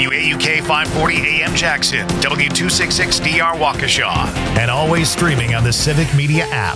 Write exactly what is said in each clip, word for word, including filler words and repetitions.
W A U K five forty A M Jackson, W two sixty-six D R Waukesha, and always streaming on the Civic Media app.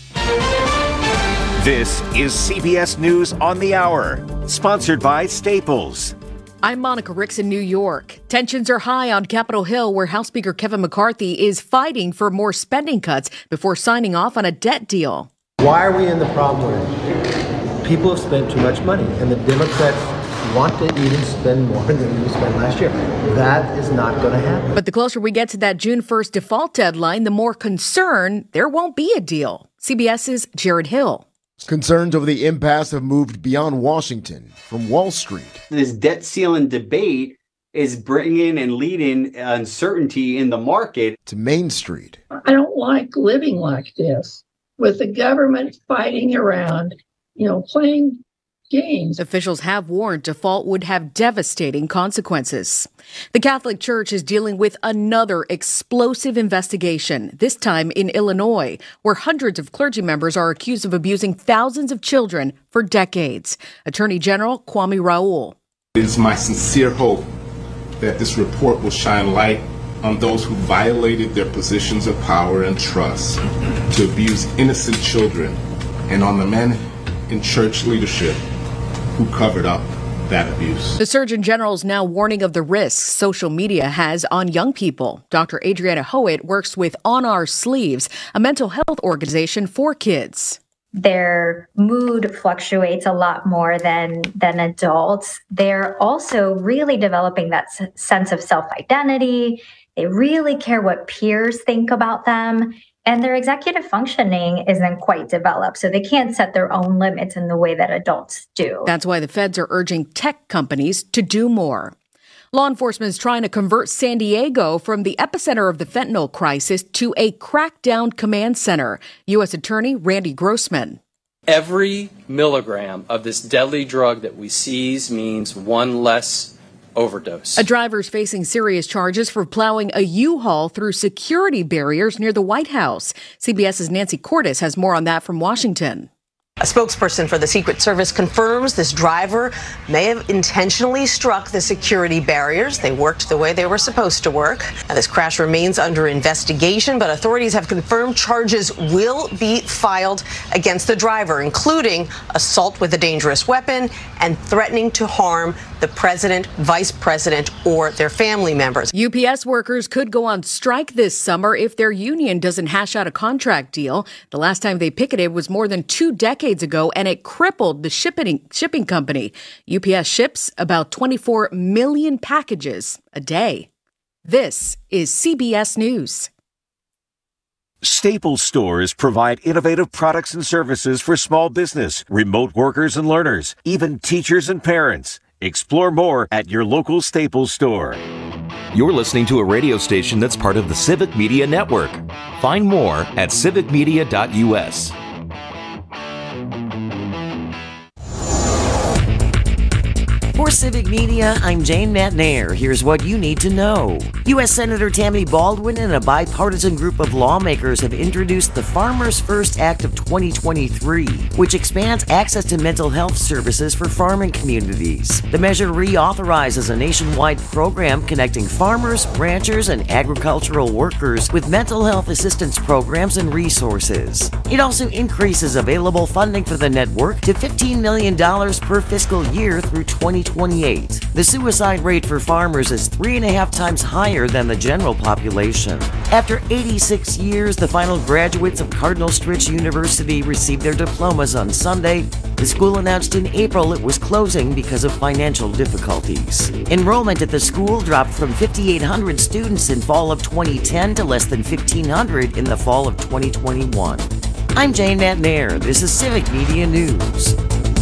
This is C B S News on the Hour, sponsored by Staples. I'm Monica Ricks in New York. Tensions are high on Capitol Hill, where House Speaker Kevin McCarthy is fighting for more spending cuts before signing off on a debt deal. Why are we in the problem where people have spent too much money and the Democrats want to even spend more than we spent last year? That is not going to happen. But the closer we get to that June first default deadline, the more concern there won't be a deal. CBS's Jared Hill. Concerns over the impasse have moved beyond Washington, from Wall Street. This debt ceiling debate is bringing and leading uncertainty in the market. To Main Street. I don't like living like this, with the government fighting around, you know, playing games. Officials have warned default would have devastating consequences. The Catholic Church is dealing with another explosive investigation, this time in Illinois, where hundreds of clergy members are accused of abusing thousands of children for decades. Attorney General Kwame Raoul. It is my sincere hope that this report will shine light on those who violated their positions of power and trust to abuse innocent children, and on the men in church leadership who covered up that abuse. The Surgeon General is now warning of the risks social media has on young people. Doctor Adriana Howitt works with On Our Sleeves, a mental health organization for kids. Their mood fluctuates a lot more than, than adults. They're also really developing that s- sense of self-identity. They really care what peers think about them. And their executive functioning isn't quite developed, so they can't set their own limits in the way that adults do. That's why the feds are urging tech companies to do more. Law enforcement is trying to convert San Diego from the epicenter of the fentanyl crisis to a crackdown command center. U S Attorney Randy Grossman. Every milligram of this deadly drug that we seize means one less overdose. A driver's facing serious charges for plowing a U-Haul through security barriers near the White House. CBS's Nancy Cordes has more on that from Washington. A spokesperson for the Secret Service confirms this driver may have intentionally struck the security barriers. They worked the way they were supposed to work. Now, this crash remains under investigation, but authorities have confirmed charges will be filed against the driver, including assault with a dangerous weapon and threatening to harm the president, vice president, or their family members. U P S workers could go on strike this summer if their union doesn't hash out a contract deal. The last time they picketed was more than two decades ago, and it crippled the shipping shipping company. U P S ships about twenty-four million packages a day. This is C B S News. Staples stores provide innovative products and services for small business, remote workers and learners, even teachers and parents. Explore more at your local Staples store. You're listening to a radio station that's part of the Civic Media Network. Find more at civic media dot u s. For Civic Media, I'm Jane Matnair. Here's what you need to know. U S Senator Tammy Baldwin and a bipartisan group of lawmakers have introduced the Farmers First Act of twenty twenty-three, which expands access to mental health services for farming communities. The measure reauthorizes a nationwide program connecting farmers, ranchers, and agricultural workers with mental health assistance programs and resources. It also increases available funding for the network to fifteen million dollars per fiscal year through twenty twenty-eight. The suicide rate for farmers is three and a half times higher than the general population. After eighty-six years, the final graduates of Cardinal Stritch University received their diplomas on Sunday. The school announced in April it was closing because of financial difficulties. Enrollment at the school dropped from fifty-eight hundred students in fall of twenty ten to less than fifteen hundred in the fall of twenty twenty-one. I'm Jane Matnair. This is Civic Media News.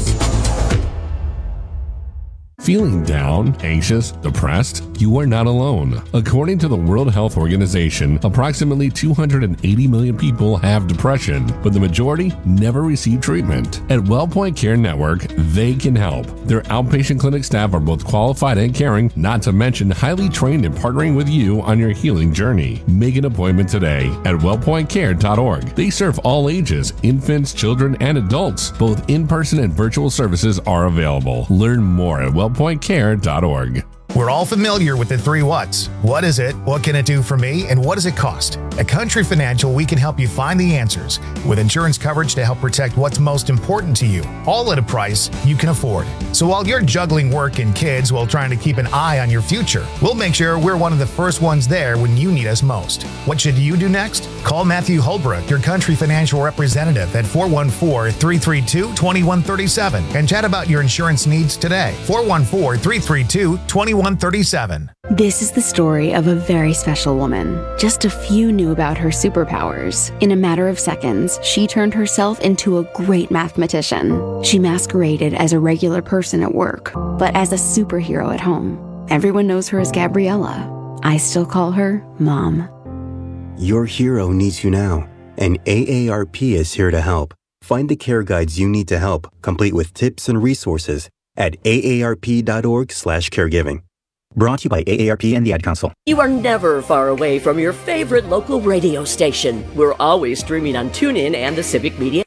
Feeling down, anxious, depressed? You are not alone. According to the World Health Organization, approximately two hundred eighty million people have depression, but the majority never receive treatment. At WellPoint Care Network, they can help. Their outpatient clinic staff are both qualified and caring, not to mention highly trained in partnering with you on your healing journey. Make an appointment today at wellpoint care dot org. They serve all ages, infants, children, and adults. Both in-person and virtual services are available. Learn more at wellpoint care dot org. We're all familiar with the three whats. What is it? What can it do for me? And what does it cost? At Country Financial, we can help you find the answers with insurance coverage to help protect what's most important to you, all at a price you can afford. So while you're juggling work and kids while trying to keep an eye on your future, we'll make sure we're one of the first ones there when you need us most. What should you do next? Call Matthew Holbrook, your Country Financial representative, at four one four, three three two, two one three seven and chat about your insurance needs today. four one four, three three two, two one three seven. This is the story of a very special woman. Just a few knew about her superpowers. In a matter of seconds, she turned herself into a great mathematician. She masqueraded as a regular person at work, but as a superhero at home. Everyone knows her as Gabriella. I still call her Mom. Your hero needs you now, and A A R P is here to help. Find the care guides you need to help, complete with tips and resources at A A R P dot org slash caregiving. Brought to you by A A R P and the Ad Council. You are never far away from your favorite local radio station. We're always streaming on TuneIn and the Civic Media.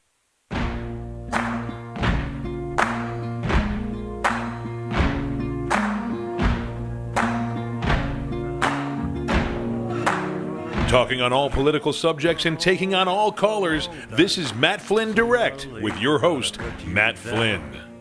Talking on all political subjects and taking on all callers, this is Matt Flynn Direct with your host, Matt Flynn.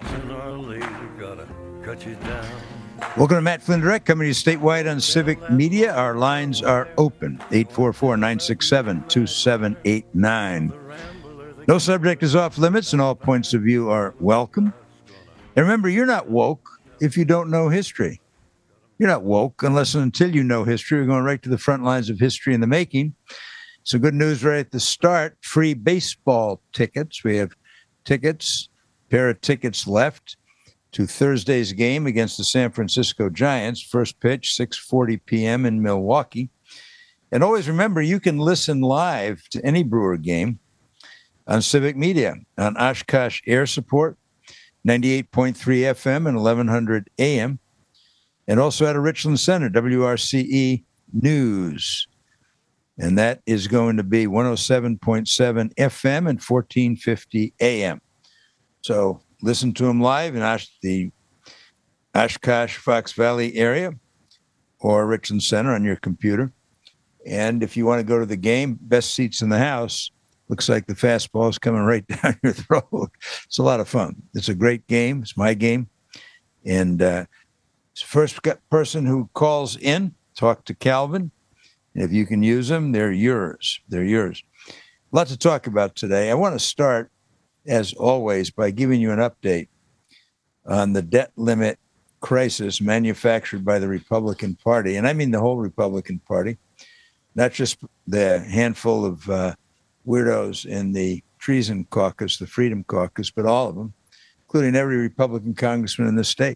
Welcome to Matt Flynn Direct, coming to you statewide on Civic Media. Our lines are open, eight four four, nine six seven, two seven eight nine. No subject is off limits, and all points of view are welcome. And remember, you're not woke if you don't know history. You're not woke unless and until you know history. We're going right to the front lines of history in the making. So good news right at the start, free baseball tickets. We have tickets, pair of tickets left to Thursday's game against the San Francisco Giants. First pitch, six forty p.m. in Milwaukee. And always remember, you can listen live to any Brewer game on Civic Media, on Oshkosh Air Support, ninety-eight point three F M and eleven hundred A M, and also at a Richland Center, W R C E News. And that is going to be one oh seven point seven F M and fourteen fifty A M. So listen to them live in Osh- the Oshkosh, Fox Valley area or Richland Center on your computer. And if you want to go to the game, best seats in the house. Looks like the fastball is coming right down your throat. It's a lot of fun. It's a great game. It's my game. And uh, first person who calls in, talk to Calvin. And if you can use them, they're yours. They're yours. A lot to talk about today. I want to start, as always, by giving you an update on the debt limit crisis manufactured by the Republican Party. And I mean the whole Republican Party, not just the handful of uh, weirdos in the Treason Caucus, the Freedom Caucus, but all of them, including every Republican congressman in the state.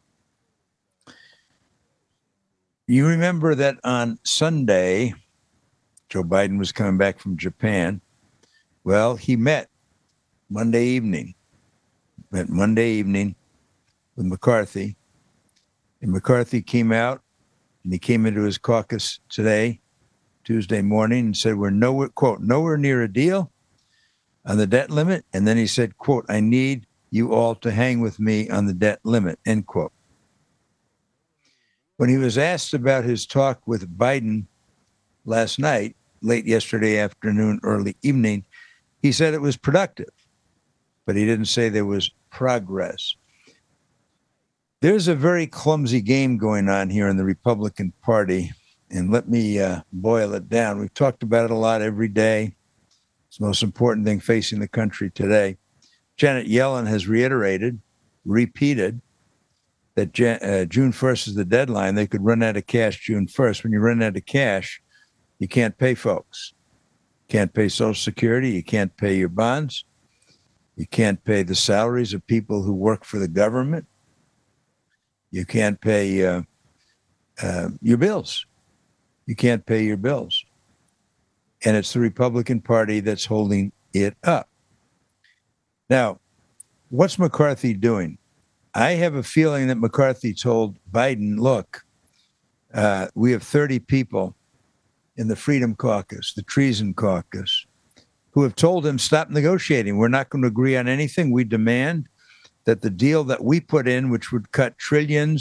You remember that on Sunday, Joe Biden was coming back from Japan. Well, he met Monday evening, met Monday evening with McCarthy. And McCarthy came out and he came into his caucus today, Tuesday morning, and said, we're nowhere, quote, nowhere near a deal on the debt limit. And then he said, quote, I need you all to hang with me on the debt limit, end quote. When he was asked about his talk with Biden last night, late yesterday afternoon, early evening, he said it was productive, but he didn't say there was progress. There's a very clumsy game going on here in the Republican Party, and let me uh, boil it down. We've talked about it a lot every day. It's the most important thing facing the country today. Janet Yellen has reiterated, repeated, that Jan- uh, June first is the deadline. They could run out of cash June first. When you run out of cash, you can't pay folks. You can't pay Social Security. You can't pay your bonds. You can't pay the salaries of people who work for the government. You can't pay uh, uh, your bills. You can't pay your bills. And it's the Republican Party that's holding it up. Now, what's McCarthy doing? I have a feeling that McCarthy told Biden, look, uh, we have thirty people in the Freedom Caucus, the Treason Caucus, who have told him, stop negotiating. We're not going to agree on anything. We demand that the deal that we put in, which would cut trillions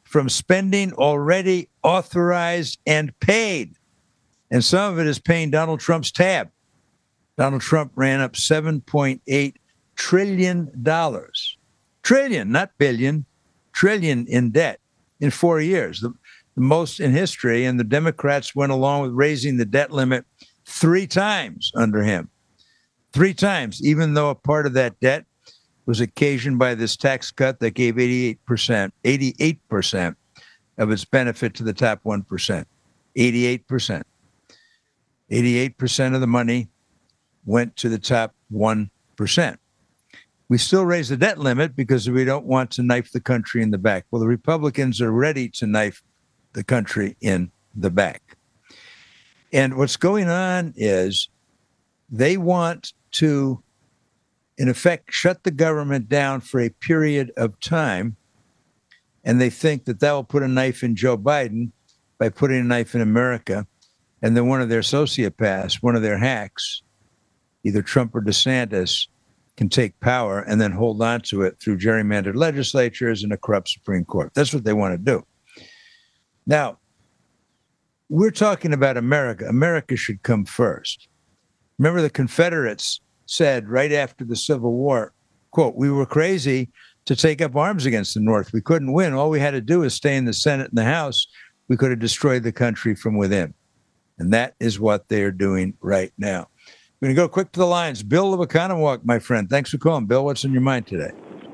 from spending already authorized and paid. And some of it is paying Donald Trump's tab. Donald Trump ran up seven point eight trillion dollars. Trillion, not billion, trillion in debt in four years, the, the most in history. And the Democrats went along with raising the debt limit three times under him. Three times, even though a part of that debt was occasioned by this tax cut that gave eighty-eight percent, eighty-eight percent of its benefit to the top one percent. eighty-eight percent. eighty-eight percent of the money went to the top one percent. We still raise the debt limit because we don't want to knife the country in the back. Well, the Republicans are ready to knife the country in the back. And what's going on is they want to, in effect, shut the government down for a period of time. And they think that that will put a knife in Joe Biden by putting a knife in America. And then one of their sociopaths, one of their hacks, either Trump or DeSantis, can take power and then hold on to it through gerrymandered legislatures and a corrupt Supreme Court. That's what they want to do. Now, we're talking about America. America should come first. Remember, the Confederates said right after the Civil War, quote, we were crazy to take up arms against the North. We couldn't win. All we had to do is stay in the Senate and the House. We could have destroyed the country from within. And that is what they are doing right now. We're going to go quick to the lines. Bill of Oconomowoc, my friend. Thanks for calling. Bill, what's in your mind today?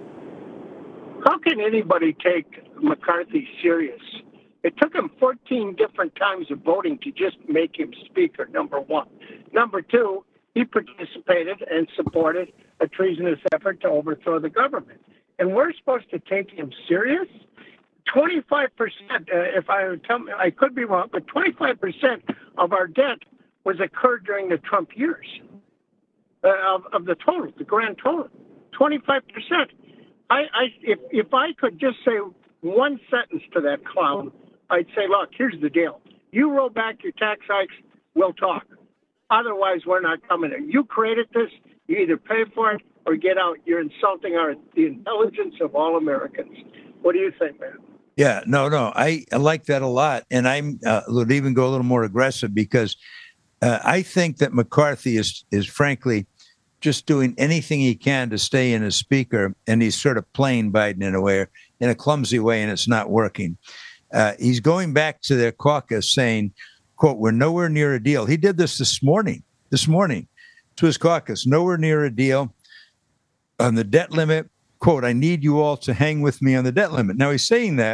How can anybody take McCarthy serious? It took him fourteen different times of voting to just make him speaker, number one. Number two, he participated and supported a treasonous effort to overthrow the government. And we're supposed to take him serious? twenty-five percent, uh, if I tell me, I could be wrong, but twenty-five percent of our debt was occurred during the Trump years uh, of, of the total, the grand total, twenty-five percent. I, I, if, if I could just say one sentence to that clown, I'd say, look, here's the deal. You roll back your tax hikes, we'll talk. Otherwise, we're not coming in. You created this. You either pay for it or get out. You're insulting our the intelligence of all Americans. What do you think, man? Yeah, no, no. I, I like that a lot. And I uh, would even go a little more aggressive because uh, I think that McCarthy is, is frankly just doing anything he can to stay in as speaker. And he's sort of playing Biden in a way, in a clumsy way, and it's not working. Uh, he's going back to their caucus saying, quote, we're nowhere near a deal. He did this this morning, this morning to his caucus, nowhere near a deal on the debt limit. Quote, I need you all to hang with me on the debt limit. Now he's saying that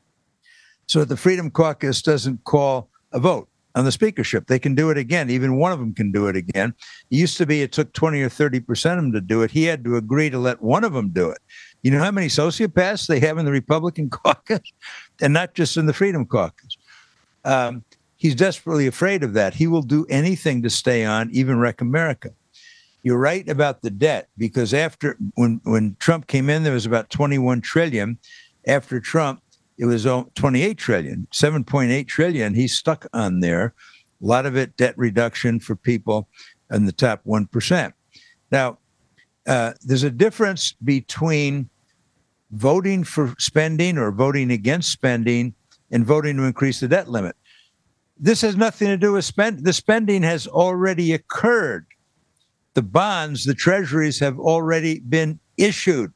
so that the Freedom Caucus doesn't call a vote on the speakership. They can do it again. Even one of them can do it again. It used to be it took twenty or thirty percent of them to do it. He had to agree to let one of them do it. You know how many sociopaths they have in the Republican caucus and not just in the Freedom Caucus? Um, he's desperately afraid of that. He will do anything to stay on, even wreck America. You're right about the debt, because after when, when Trump came in, there was about twenty-one trillion. After Trump, it was twenty-eight trillion, seven point eight trillion. He's stuck on there. A lot of it debt reduction for people in the top one percent. Now, uh, there's a difference between voting for spending or voting against spending and voting to increase the debt limit. This has nothing to do with spend. The spending has already occurred. The bonds, the treasuries have already been issued.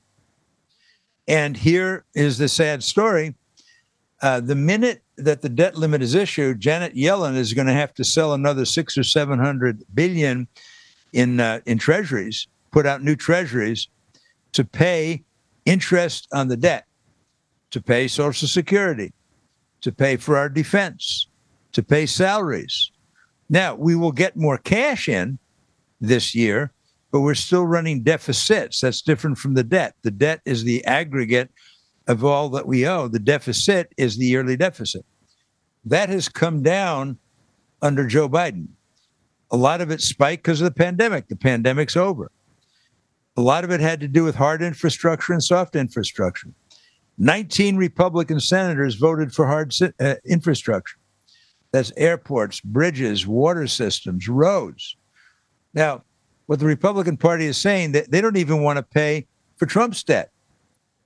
And here is the sad story. Uh, the minute that the debt limit is issued, Janet Yellen is going to have to sell another six or seven hundred billion in uh, in treasuries, put out new treasuries to pay interest on the debt, to pay Social Security, to pay for our defense, to pay salaries. Now, we will get more cash in this year, but we're still running deficits. That's different from the debt. The debt is the aggregate of all that we owe. The deficit is the yearly deficit. That has come down under Joe Biden. A lot of it spiked because of the pandemic. The pandemic's over. A lot of it had to do with hard infrastructure and soft infrastructure. nineteen Republican senators voted for hard uh, infrastructure. That's airports, bridges, water systems, roads. Now, what the Republican Party is saying, that they don't even want to pay for Trump's debt.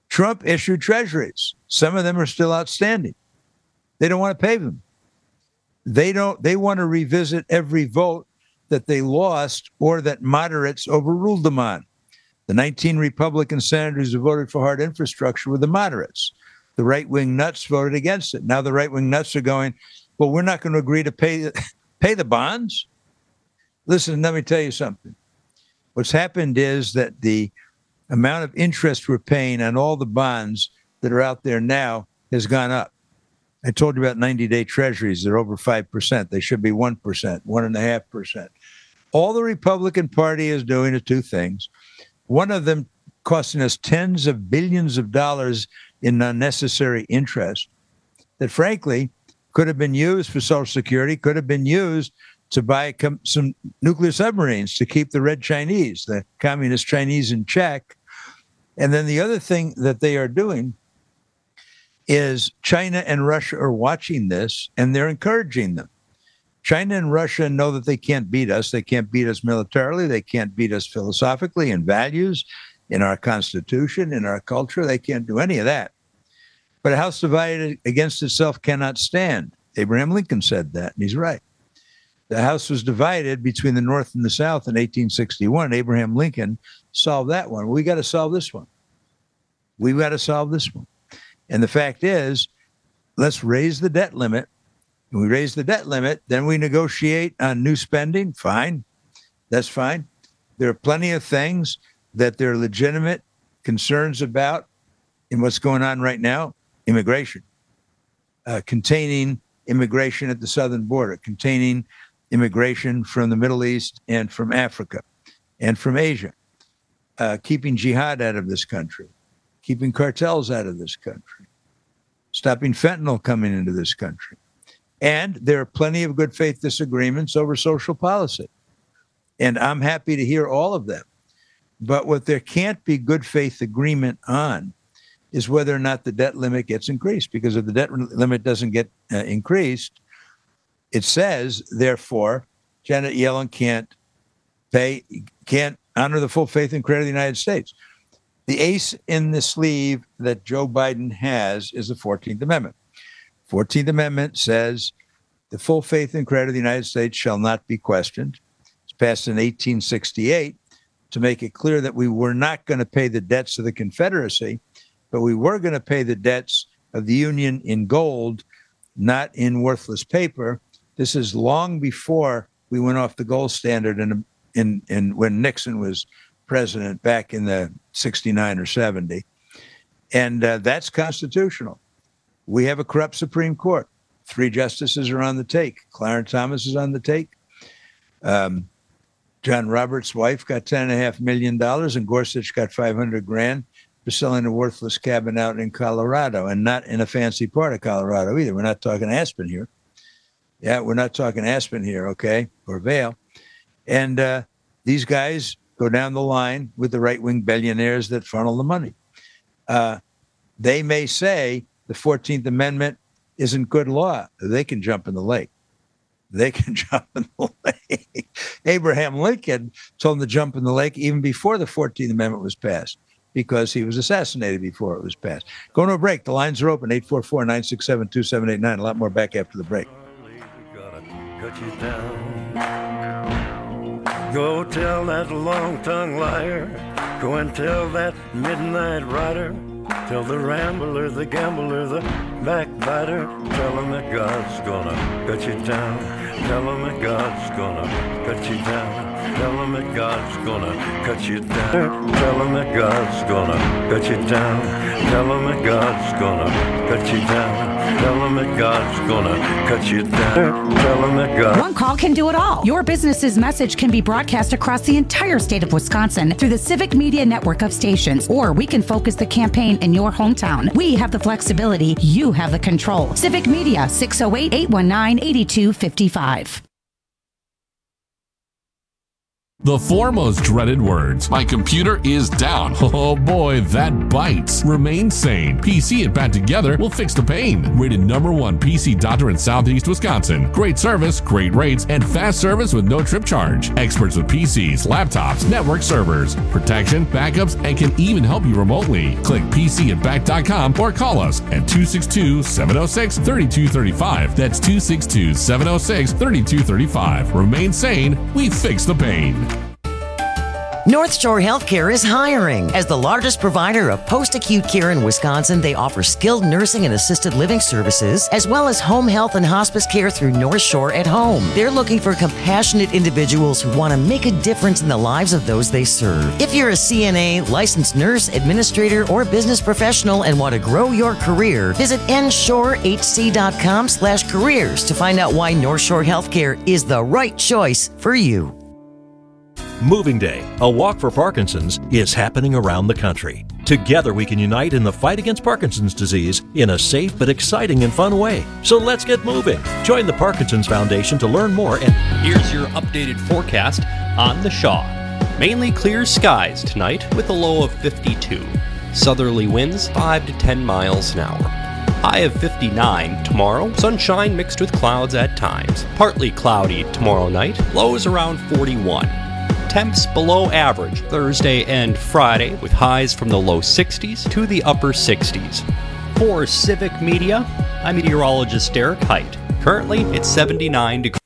Trump issued treasuries. Some of them are still outstanding. Some of them are still outstanding. They don't want to pay them. They don't. They want to revisit every vote that they lost or that moderates overruled them on. The nineteen Republican senators who voted for hard infrastructure were the moderates. The right-wing nuts voted against it. Now the right-wing nuts are going, well, we're not going to agree to pay, pay the bonds. Listen, let me tell you something. What's happened is that the amount of interest we're paying on all the bonds that are out there now has gone up. I told you about ninety-day treasuries. They're over five percent. They should be one percent, one point five percent. All the Republican Party is doing is two things. One of them costing us tens of billions of dollars in unnecessary interest that, frankly, could have been used for Social Security, could have been used to buy some nuclear submarines to keep the Red Chinese, the communist Chinese, in check. And then the other thing that they are doing is China and Russia are watching this, and they're encouraging them. China and Russia know that they can't beat us. They can't beat us militarily. They can't beat us philosophically, in values, in our Constitution, in our culture. They can't do any of that. But a house divided against itself cannot stand. Abraham Lincoln said that, and he's right. The house was divided between the North and the South in eighteen sixty-one. Abraham Lincoln solved that one. We got to solve this one. We've got to solve this one. And the fact is, let's raise the debt limit. When we raise the debt limit, then we negotiate on new spending. Fine. That's fine. There are plenty of things that there are legitimate concerns about in what's going on right now. Immigration, uh, containing immigration at the southern border, containing immigration from the Middle East and from Africa and from Asia, uh, keeping jihad out of this country, keeping cartels out of this country, stopping fentanyl coming into this country. And there are plenty of good faith disagreements over social policy. And I'm happy to hear all of them. But what there can't be good faith agreement on is whether or not the debt limit gets increased. Because if the debt limit doesn't get uh, increased, it says, therefore, Janet Yellen can't pay, can't honor the full faith and credit of the United States. The ace in the sleeve that Joe Biden has is the fourteenth Amendment. fourteenth Amendment says the full faith and credit of the United States shall not be questioned. It's passed in eighteen sixty-eight to make it clear that we were not going to pay the debts of the Confederacy, but we were going to pay the debts of the Union in gold, not in worthless paper. This is long before we went off the gold standard in, in, in when Nixon was president back in the sixty-nine or seventy. And uh, that's constitutional. We have a corrupt Supreme Court. Three justices are on the take. Clarence Thomas is on the take. Um, John Roberts' wife got ten and a half million dollars, and Gorsuch got five hundred grand for selling a worthless cabin out in Colorado, and not in a fancy part of Colorado either. We're not talking Aspen here. Yeah, we're not talking Aspen here, okay, or Vail. And uh, these guys go down the line with the right-wing billionaires that funnel the money. Uh, they may say the fourteenth Amendment isn't good law. They can jump in the lake. They can jump in the lake. Abraham Lincoln told them to jump in the lake even before the fourteenth Amendment was passed, because he was assassinated before it was passed. Going to a break. The lines are open, eight four four, nine six seven, two seven eight nine. A lot more back after the break. Cut you down. Go tell that long-tongued liar. Go and tell that midnight rider. Tell the rambler, the gambler, the backbiter. Tell him that God's gonna cut you down. Tell him that God's gonna cut you down. Tell him that God's gonna cut you down. Tell him that God's gonna cut you down. Tell him that God's gonna cut you down. Tell him that God's gonna cut you down. Tell him that God. One call can do it all. Your business's message can be broadcast across the entire state of Wisconsin through the Civic Media network of stations, or we can focus the campaign in your hometown. We have the flexibility. You have the control. Civic Media, six oh eight, eight one nine, eight two five five. The four most dreaded words. My computer is down. Oh boy, that bites. Remain sane. P C and Pat together will fix the pain. Rated number one P C doctor in Southeast Wisconsin. Great service, great rates, and fast service with no trip charge. Experts with P Cs, laptops, network servers, protection, backups, and can even help you remotely. Click P C and back dot com or call us at two six two, seven oh six, three two three five. That's two six two, seven oh six, three two three five. Remain sane. We fix the pain. North Shore Healthcare is hiring. As the largest provider of post-acute care in Wisconsin, they offer skilled nursing and assisted living services, as well as home health and hospice care through North Shore at Home. They're looking for compassionate individuals who want to make a difference in the lives of those they serve. If you're a C N A, licensed nurse, administrator, or business professional and want to grow your career, visit n shore h c dot com slash careers to find out why North Shore Healthcare is the right choice for you. Moving Day, a walk for Parkinson's, is happening around the country. Together we can unite in the fight against Parkinson's disease in a safe but exciting and fun way. So let's get moving. Join the Parkinson's Foundation to learn more. And here's your updated forecast on the Shaw. Mainly clear skies tonight with a low of fifty-two. Southerly winds five to ten miles an hour. High of fifty-nine tomorrow. Sunshine mixed with clouds at times. Partly cloudy tomorrow night. Lows around forty-one. Temps below average Thursday and Friday with highs from the low sixties to the upper sixties. For Civic Media, I'm meteorologist Derek Height. Currently, it's seventy-nine degrees.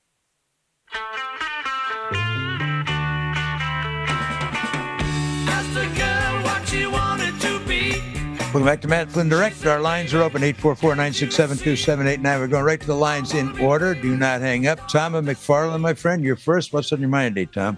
Welcome back to Matt Flynn Direct. Our lines are open, eight four four, nine six seven, two seven eight nine. We're going right to the lines in order. Do not hang up. Tom McFarland, my friend, you're first. What's on your mind today, Tom?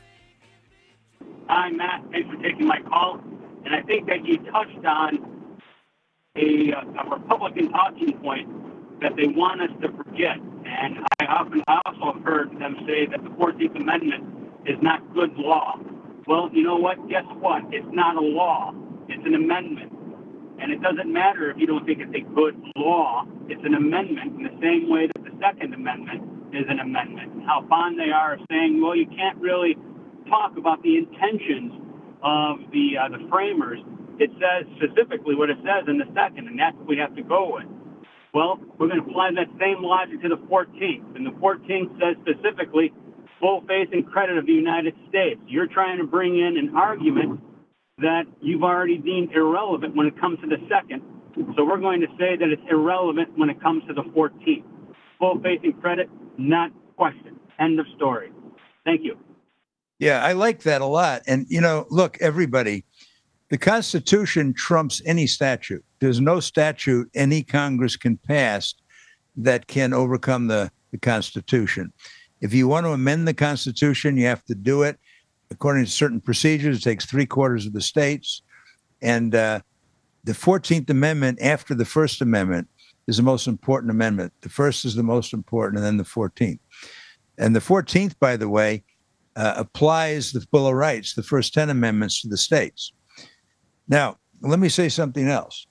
Hi, Matt. Thanks for taking my call. And I think that you touched on a, a Republican talking point that they want us to forget. And I often I also have heard them say that the fourteenth Amendment is not good law. Well, you know what? Guess what? It's not a law. It's an amendment. And it doesn't matter if you don't think it's a good law. It's an amendment in the same way that the Second Amendment is an amendment. How fond they are of saying, well, you can't really talk about the intentions of the uh, the framers. It says specifically what it says in the second, and that's what we have to go with. Well, we're going to apply that same logic to the fourteenth. And the fourteenth says specifically full faith and credit of the United States. You're trying to bring in an argument that you've already deemed irrelevant when it comes to the second. So we're going to say that it's irrelevant when it comes to the fourteenth. Full faith and credit, not question. End of story. Thank you. Yeah, I like that a lot. And, you know, look, everybody, the Constitution trumps any statute. There's no statute any Congress can pass that can overcome the, the Constitution. If you want to amend the Constitution, you have to do it according to certain procedures. It takes three quarters of the states. And uh, the fourteenth Amendment, after the First Amendment, is the most important amendment. The first is the most important, and then the fourteenth. And the fourteenth, by the way, uh, applies the Bill of Rights, the first ten amendments, to the states. Now, let me say something else.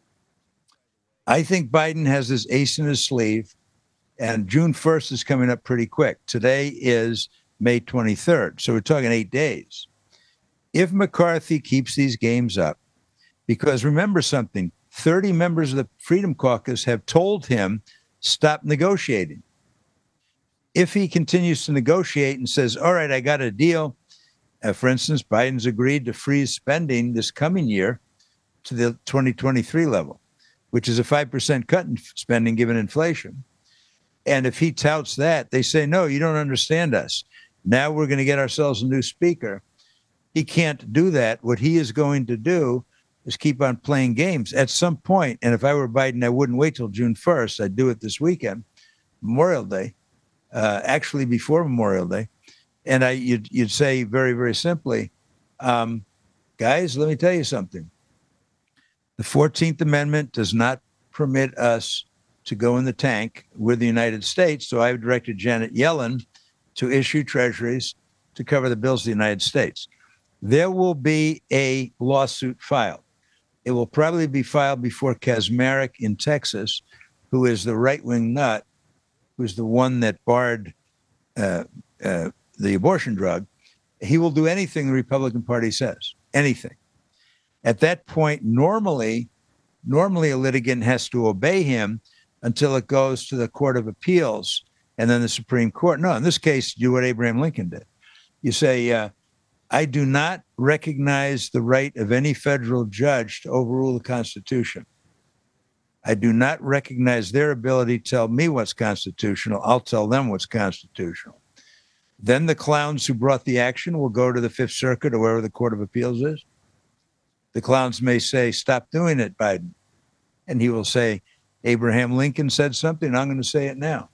I think Biden has this ace in his sleeve, and June first is coming up pretty quick. Today is May twenty-third. So we're talking eight days. If McCarthy keeps these games up, because remember something, thirty members of the Freedom Caucus have told him, stop negotiating. If he continues to negotiate and says, all right, I got a deal. Uh, for instance, Biden's agreed to freeze spending this coming year to the twenty twenty-three level, which is a five percent cut in spending given inflation. And if he touts that, they say, no, you don't understand us. Now we're going to get ourselves a new speaker. He can't do that. What he is going to do is keep on playing games at some point. And if I were Biden, I wouldn't wait till June first. I'd do it this weekend, Memorial Day, uh, actually before Memorial Day. And I, you'd, you'd say very, very simply, um, guys, let me tell you something. The fourteenth Amendment does not permit us to go in the tank with the United States. So I've directed Janet Yellen to issue treasuries to cover the bills of the United States. There will be a lawsuit filed. It will probably be filed before Kaczmarek in Texas, who is the right-wing nut, who's the one that barred uh, uh, the abortion drug. he will do anything the Republican Party says, anything. At that point, normally, normally a litigant has to obey him until it goes to the Court of Appeals and then the Supreme Court. No, in this case, do what Abraham Lincoln did. You say, uh, I do not recognize the right of any federal judge to overrule the Constitution. I do not recognize their ability to tell me what's constitutional. I'll tell them what's constitutional. Then the clowns who brought the action will go to the Fifth Circuit or wherever the Court of Appeals is. The clowns may say, stop doing it, Biden. And he will say, Abraham Lincoln said something, I'm going to say it now.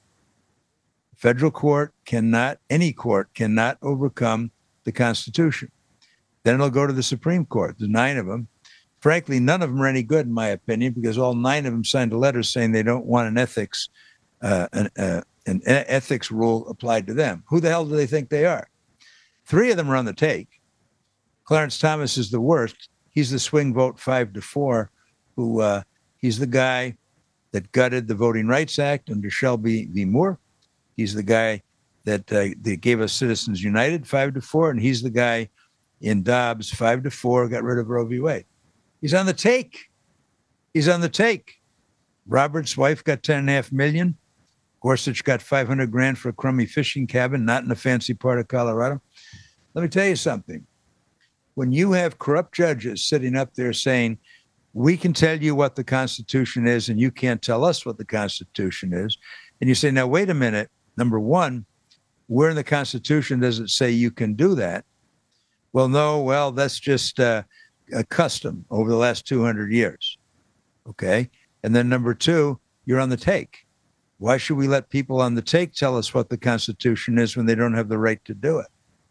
Federal court cannot, any court cannot overcome the Constitution. Then it'll go to the Supreme Court. There's nine of them. Frankly, none of them are any good, in my opinion, because all nine of them signed a letter saying they don't want an ethics, uh, an, uh, an ethics rule applied to them. Who the hell do they think they are? Three of them are on the take. Clarence Thomas is the worst. He's the swing vote five to four, who uh, he's the guy that gutted the Voting Rights Act under Shelby v. Moore. He's the guy that uh, they gave us Citizens United five to four, and he's the guy in Dobbs five to four got rid of Roe v. Wade. He's on the take. He's on the take. Robert's wife got ten and a half million. Gorsuch got five hundred grand for a crummy fishing cabin, not in a fancy part of Colorado. Let me tell you something. When you have corrupt judges sitting up there saying, we can tell you what the Constitution is and you can't tell us what the Constitution is, and you say, now, wait a minute. Number one, where in the Constitution does it say you can do that? Well, no, well, that's just uh, a custom over the last two hundred years. Okay. And then number two, you're on the take. Why should we let people on the take tell us what the Constitution is when they don't have the right to do it?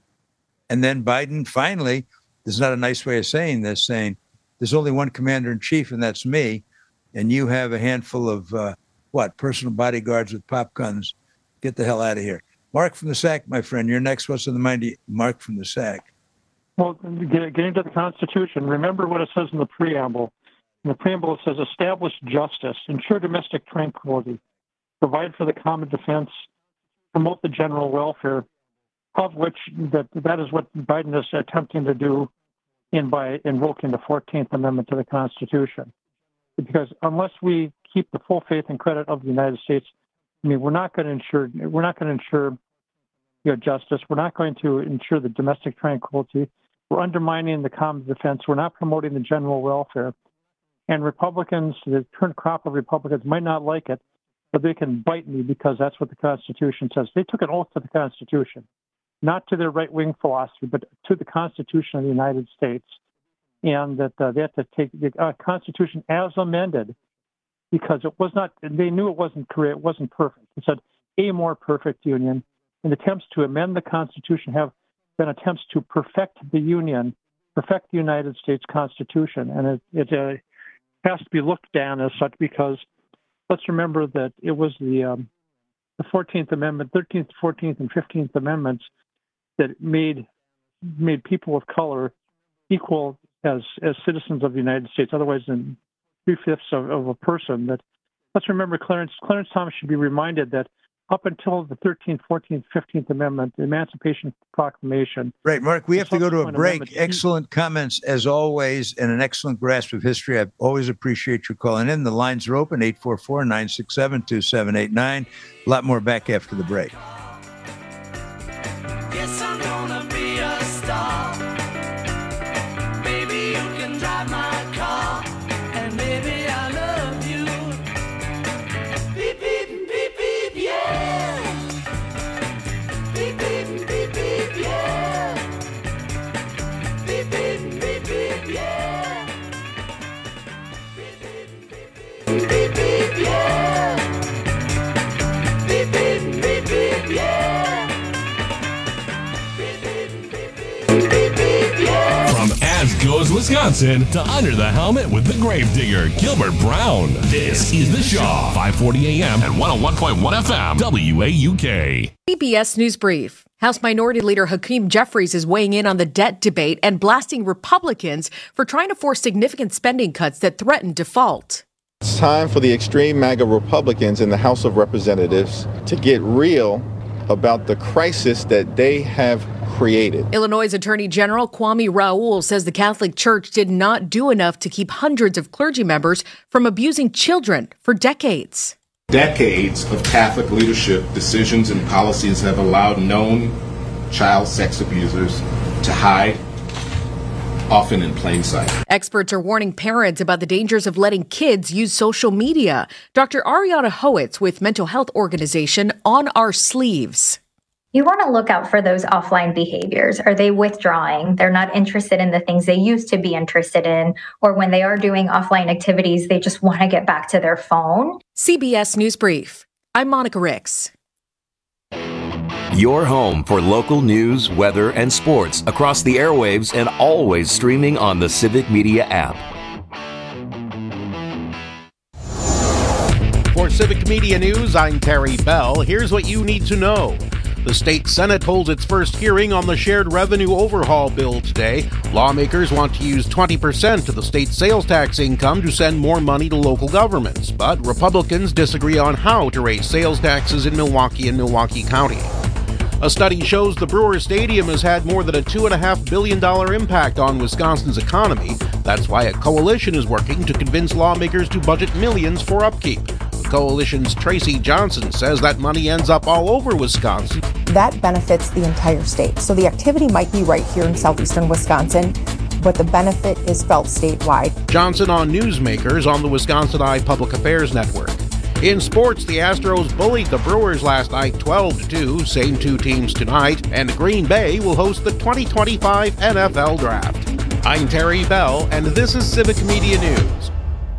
And then Biden finally, there's not a nice way of saying this, saying there's only one commander in chief, and that's me. And you have a handful of uh, what, personal bodyguards with pop guns. Get the hell out of here. Mark from the S A C, my friend. You're next. What's on the mind of you? Mark from the S A C. Well, getting to the Constitution, remember what it says in the preamble. In the preamble, it says, establish justice, ensure domestic tranquility, provide for the common defense, promote the general welfare, of which that that is what Biden is attempting to do in by invoking the fourteenth Amendment to the Constitution. Because unless we keep the full faith and credit of the United States, I mean, we're not going to ensure we're not going to ensure you know, justice. We're not going to ensure the domestic tranquility. We're undermining the common defense. We're not promoting the general welfare. And Republicans, the current crop of Republicans, might not like it, but they can bite me because that's what the Constitution says. They took an oath to the Constitution, not to their right-wing philosophy, but to the Constitution of the United States, and that uh, they had to take the uh, Constitution as amended because it was not. They knew it wasn't correct. It wasn't perfect. It said a more perfect union. And attempts to amend the Constitution have been attempts to perfect the Union, perfect the United States Constitution, and it, it uh, has to be looked down as such because let's remember that it was the um, the fourteenth Amendment, thirteenth, fourteenth, and fifteenth Amendments that made made people of color equal as as citizens of the United States. Otherwise, in three fifths of, of a person. That let's remember, Clarence Clarence Thomas should be reminded that up until the thirteenth, fourteenth, fifteenth Amendment, the Emancipation Proclamation. Right, Mark, we have to go to a break. Amendment. Excellent comments, as always, and an excellent grasp of history. I always appreciate you calling in. The lines are open, eight four four, nine six seven, two seven eight nine. A lot more back after the break. Yes, I'm gonna be a star. Maybe you can drive my car, and maybe I love you. Beep, beep, beep, beep, yeah. Beep, beep, beep, beep, yeah. Beep, beep, beep, beep, yeah. Beep, beep, beep, beep, yeah. Beep, beep, beep, beep, yeah. From As Goes Wisconsin to Under the Helmet with the Gravedigger, Gilbert Brown. This is The Shaw, five forty a.m. and one oh one point one F M, W A U K. C B S News Brief. House Minority Leader Hakeem Jeffries is weighing in on the debt debate and blasting Republicans for trying to force significant spending cuts that threaten default. It's time for the extreme MAGA Republicans in the House of Representatives to get real about the crisis that they have created. Illinois Attorney General Kwame Raoul says the Catholic Church did not do enough to keep hundreds of clergy members from abusing children for decades. Decades of Catholic leadership decisions and policies have allowed known child sex abusers to hide, often in plain sight. Experts are warning parents about the dangers of letting kids use social media. Doctor Ariana Howitz with mental health organization On Our Sleeves. You want to look out for those offline behaviors. Are they withdrawing? They're not interested in the things they used to be interested in, or when they are doing offline activities, they just want to get back to their phone. C B S News Brief. I'm Monica Ricks. Your home for local news, weather, and sports across the airwaves and always streaming on the Civic Media app. For Civic Media News, I'm Terry Bell. Here's what you need to know. The state Senate holds its first hearing on the shared revenue overhaul bill today. Lawmakers want to use twenty percent of the state's sales tax income to send more money to local governments, but Republicans disagree on how to raise sales taxes in Milwaukee and Milwaukee County. A study shows the Brewers Stadium has had more than a two point five billion dollars impact on Wisconsin's economy. That's why a coalition is working to convince lawmakers to budget millions for upkeep. The coalition's Tracy Johnson says that money ends up all over Wisconsin. That benefits the entire state. So the activity might be right here in southeastern Wisconsin, but the benefit is felt statewide. Johnson on Newsmakers on the Wisconsin Eye Public Affairs Network. In sports, the Astros bullied the Brewers last night twelve to two, same two teams tonight, and Green Bay will host the twenty twenty-five N F L Draft. I'm Terry Bell, and this is Civic Media News.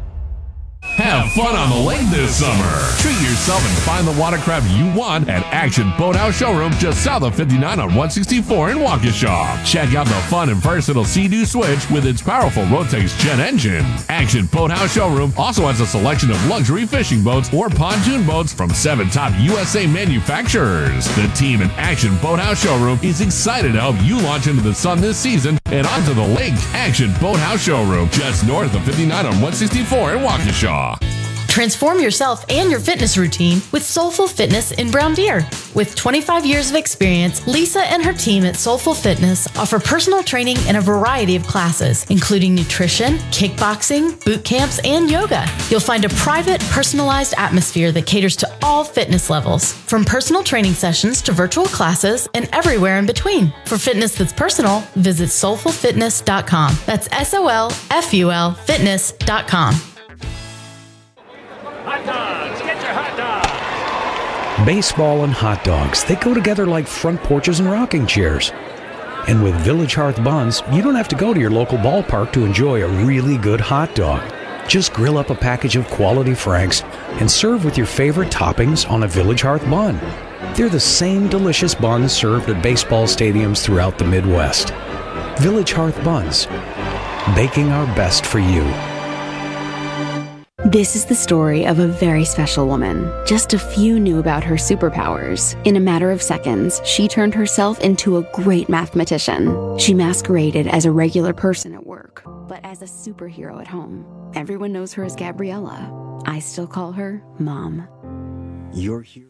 Have fun on the lake this summer. Treat yourself and find the watercraft you want at Action Boathouse Showroom just south of fifty-nine on one sixty-four in Waukesha. Check out the fun and versatile Sea-Doo Switch with its powerful Rotax Jet engine. Action Boathouse Showroom also has a selection of luxury fishing boats or pontoon boats from seven top U S A manufacturers. The team at Action Boathouse Showroom is excited to help you launch into the sun this season and onto the lake. Action Boathouse Showroom just north of fifty-nine on one sixty-four in Waukesha. Transform yourself and your fitness routine with Soulful Fitness in Brown Deer. With twenty-five years of experience, Lisa and her team at Soulful Fitness offer personal training in a variety of classes, including nutrition, kickboxing, boot camps, and yoga. You'll find a private, personalized atmosphere that caters to all fitness levels, from personal training sessions to virtual classes and everywhere in between. For fitness that's personal, visit soulful fitness dot com. That's S O L F U L fitness dot com. Hot dogs, get your hot dogs. Baseball and hot dogs, they go together like front porches and rocking chairs. And with Village Hearth Buns, you don't have to go to your local ballpark to enjoy a really good hot dog. Just grill up a package of quality Franks and serve with your favorite toppings on a Village Hearth bun. They're the same delicious buns served at baseball stadiums throughout the Midwest. Village Hearth Buns, baking our best for you. This is the story of a very special woman. Just a few knew about her superpowers. In a matter of seconds, she turned herself into a great mathematician. She masqueraded as a regular person at work, but as a superhero at home. Everyone knows her as Gabriella. I still call her Mom. Your hero.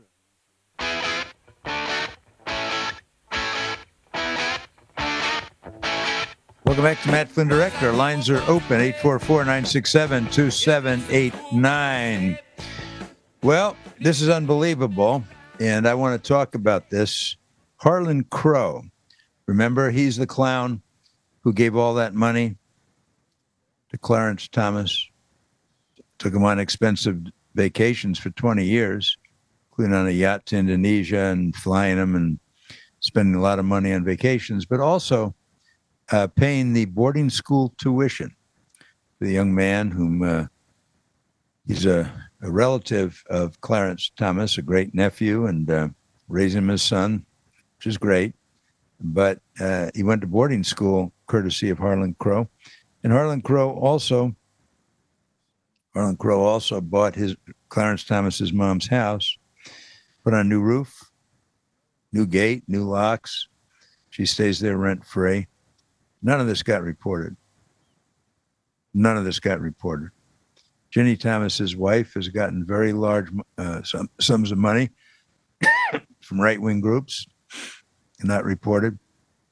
Welcome back to Matt Flynn Direct. Our lines are open, eight four four, nine six seven, two seven eight nine. Well, this is unbelievable, and I want to talk about this. Harlan Crow, remember, he's the clown who gave all that money to Clarence Thomas, took him on expensive vacations for twenty years, including on a yacht to Indonesia and flying him and spending a lot of money on vacations, but also Uh, paying the boarding school tuition for the young man whom uh, he's a, a relative of Clarence Thomas, a great nephew, and uh, raising him as son, which is great. But uh, he went to boarding school courtesy of Harlan Crow. And Harlan Crow also, Harlan Crow also bought his Clarence Thomas's mom's house, put on a new roof, new gate, new locks. She stays there rent-free. None of this got reported. None of this got reported. Ginny Thomas's wife has gotten very large uh, sum, sums of money from right-wing groups, not reported.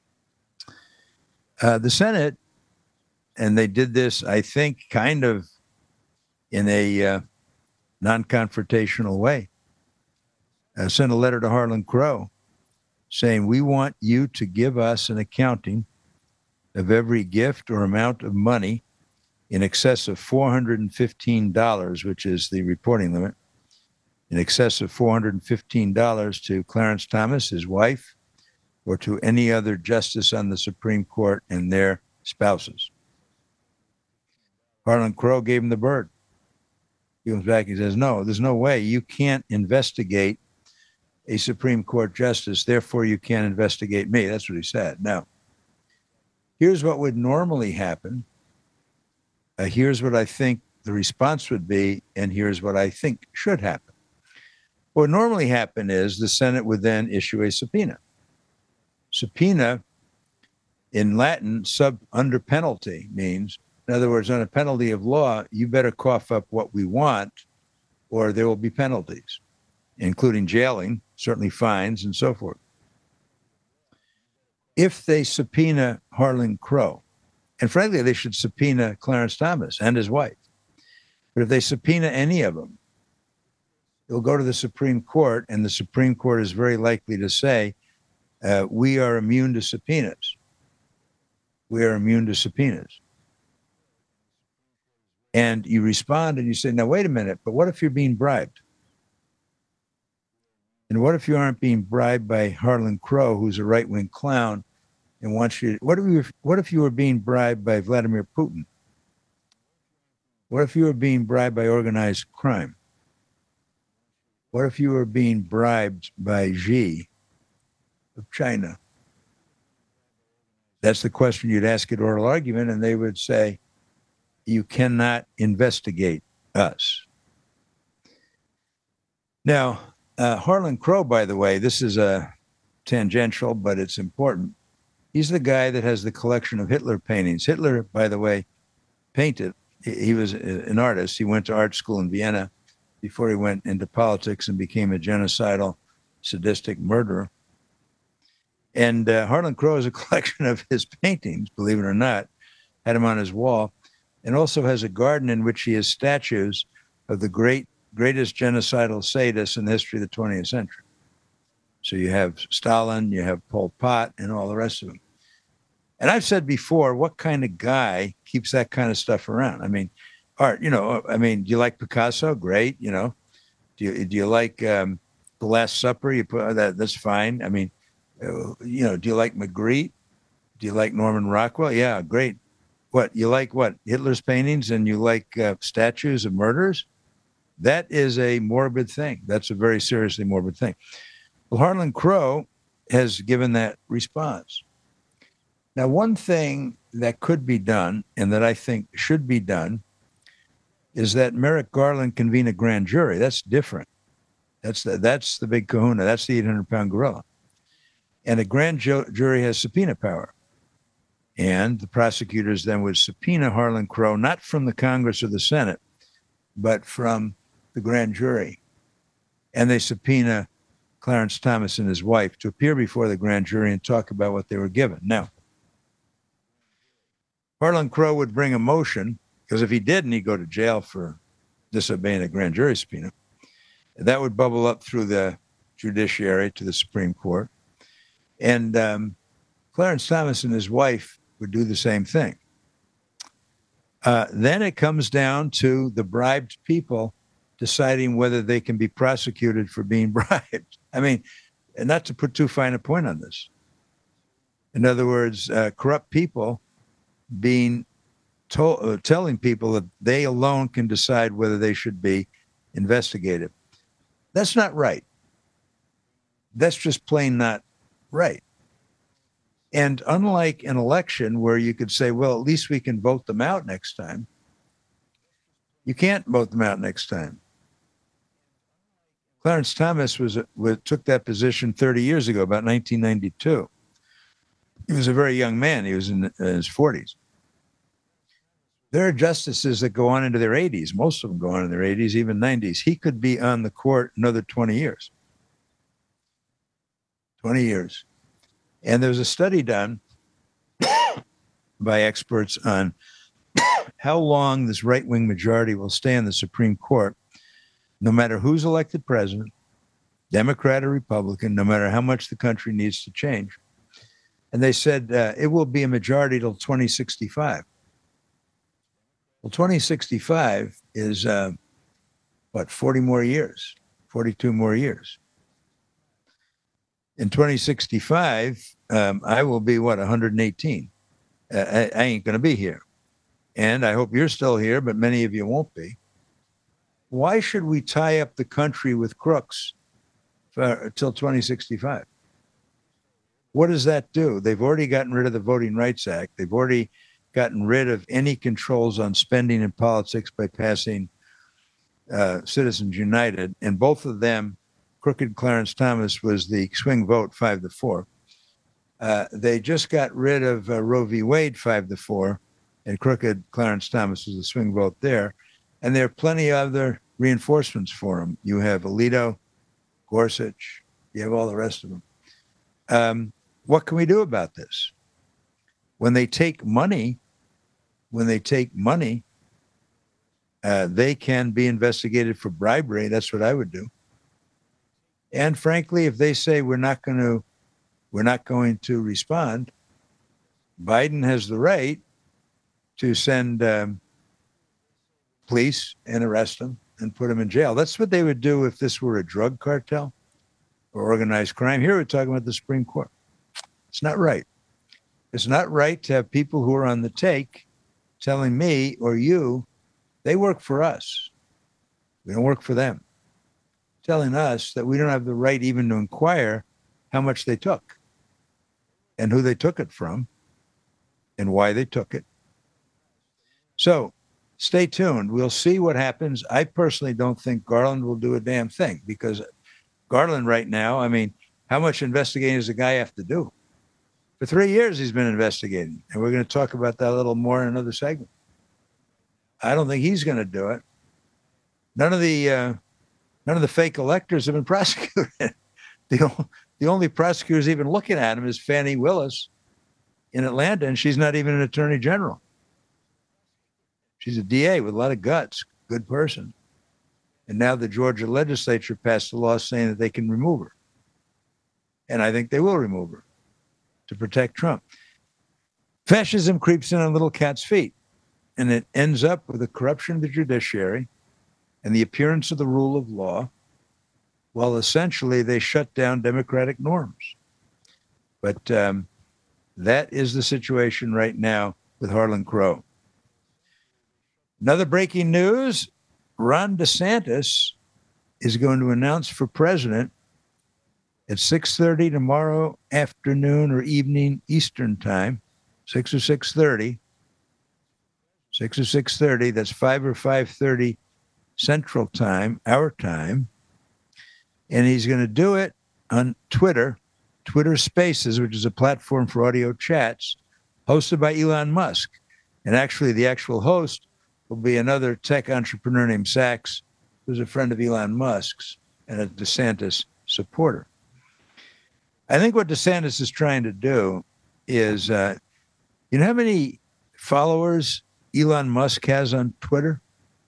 Uh, the Senate, and they did this, I think, kind of in a uh, non-confrontational way, uh, sent a letter to Harlan Crow saying, we want you to give us an accounting of every gift or amount of money in excess of four hundred fifteen dollars, which is the reporting limit, in excess of four hundred fifteen dollars to Clarence Thomas, his wife, or to any other justice on the Supreme Court and their spouses. Harlan Crow gave him the bird. He comes back, he says, no, there's no way. You can't investigate a Supreme Court justice, therefore you can't investigate me. That's what he said. Now, here's what would normally happen. Uh, here's what I think the response would be, and here's what I think should happen. What would normally happen is the Senate would then issue a subpoena. Subpoena, in Latin, sub under penalty means, in other words, on a penalty of law, you better cough up what we want, or there will be penalties, including jailing, certainly fines, and so forth. If they subpoena Harlan Crow, and frankly, they should subpoena Clarence Thomas and his wife, but if they subpoena any of them, it'll go to the Supreme Court, and the Supreme Court is very likely to say, uh, we are immune to subpoenas. We are immune to subpoenas. And you respond and you say, now, wait a minute, but what if you're being bribed? And what if you aren't being bribed by Harlan Crow, who's a right-wing clown, and wants you? What if you? What if you were being bribed by Vladimir Putin? What if you were being bribed by organized crime? What if you were being bribed by Xi of China? That's the question you'd ask at oral argument, and they would say, you cannot investigate us. Now, uh, Harlan Crow, by the way, this is a tangential, but it's important. He's the guy that has the collection of Hitler paintings. Hitler, by the way, painted. He was an artist. He went to art school in Vienna before he went into politics and became a genocidal, sadistic murderer. And uh, Harlan Crow has a collection of his paintings, believe it or not, had him on his wall, and also has a garden in which he has statues of the great, greatest genocidal sadists in the history of the twentieth century. So you have Stalin, you have Pol Pot, and all the rest of them. And I've said before, what kind of guy keeps that kind of stuff around? I mean, art, you know, I mean, do you like Picasso? Great, you know. Do you, do you like um, The Last Supper? You put that, that's fine. I mean, uh, you know, do you like Magritte? Do you like Norman Rockwell? Yeah, great. What, you like what? Hitler's paintings and you like uh, statues of murderers? That is a morbid thing. That's a very seriously morbid thing. Well, Harlan Crow has given that response. Now, one thing that could be done and that I think should be done is that Merrick Garland convene a grand jury. That's different. That's the, that's the big kahuna. That's the eight hundred pound gorilla. And a grand ju- jury has subpoena power. And the prosecutors then would subpoena Harlan Crow, not from the Congress or the Senate, but from the grand jury. And they subpoena Clarence Thomas and his wife to appear before the grand jury and talk about what they were given. Now, Harlan Crow would bring a motion, because if he didn't, he'd go to jail for disobeying a grand jury subpoena. That would bubble up through the judiciary to the Supreme Court. And um, Clarence Thomas and his wife would do the same thing. Uh, then it comes down to the bribed people deciding whether they can be prosecuted for being bribed. I mean, and not to put too fine a point on this. In other words, uh, corrupt people being told, uh, telling people that they alone can decide whether they should be investigated. That's not right. That's just plain not right. And unlike an election where you could say, well, at least we can vote them out next time, you can't vote them out next time. Clarence Thomas was, was took that position thirty years ago, about nineteen ninety-two. He was a very young man. He was in, in his forties. There are justices that go on into their eighties. Most of them go on in their eighties, even nineties. He could be on the court another twenty years. twenty years. And there was a study done by experts on how long this right-wing majority will stay in the Supreme Court, no matter who's elected president, Democrat or Republican, no matter how much the country needs to change. And they said uh, it will be a majority till twenty sixty-five. Well, twenty sixty-five is, uh, what, forty more years, forty-two more years. In twenty sixty-five, um, I will be, what, one hundred eighteen. Uh, I, I ain't going to be here. And I hope you're still here, but many of you won't be. Why should we tie up the country with crooks for, until twenty sixty-five? What does that do? They've already gotten rid of the Voting Rights Act. They've already gotten rid of any controls on spending in politics by passing uh, Citizens United. And both of them, crooked Clarence Thomas was the swing vote, five to four. Uh, they just got rid of uh, Roe v. Wade, five to four. And crooked Clarence Thomas was the swing vote there. And there are plenty of other reinforcements for him. You have Alito, Gorsuch, you have all the rest of them. Um, what can we do about this? When they take money, when they take money, uh, they can be investigated for bribery. That's what I would do. And frankly, if they say we're not going to, we're not going to respond, Biden has the right to send um, police and arrest them and put them in jail. That's what they would do if this were a drug cartel or organized crime. Here we're talking about the Supreme Court. It's not right. It's not right to have people who are on the take telling me or you they work for us. We don't work for them. Telling us that we don't have the right even to inquire how much they took and who they took it from and why they took it. So stay tuned. We'll see what happens. I personally don't think Garland will do a damn thing because Garland right now, I mean, how much investigating does the guy have to do? For three years, he's been investigating. And we're going to talk about that a little more in another segment. I don't think he's going to do it. None of the uh, none of the fake electors have been prosecuted. the, the only prosecutors even looking at him is Fannie Willis in Atlanta, and she's not even an attorney general. She's a D A with a lot of guts, good person. And now the Georgia legislature passed a law saying that they can remove her. And I think they will remove her to protect Trump. Fascism creeps in on little cat's feet, and it ends up with the corruption of the judiciary and the appearance of the rule of law, while essentially they shut down democratic norms. But um, that is the situation right now with Harlan Crow. Another breaking news, Ron DeSantis is going to announce for president at six thirty tomorrow afternoon or evening Eastern time, six or six thirty, six or six thirty, that's five or five thirty Central Time, our time. And he's going to do it on Twitter, Twitter Spaces, which is a platform for audio chats, hosted by Elon Musk. And actually, the actual host will be another tech entrepreneur named Sachs, who's a friend of Elon Musk's and a DeSantis supporter. I think what DeSantis is trying to do is, uh, you know how many followers Elon Musk has on Twitter?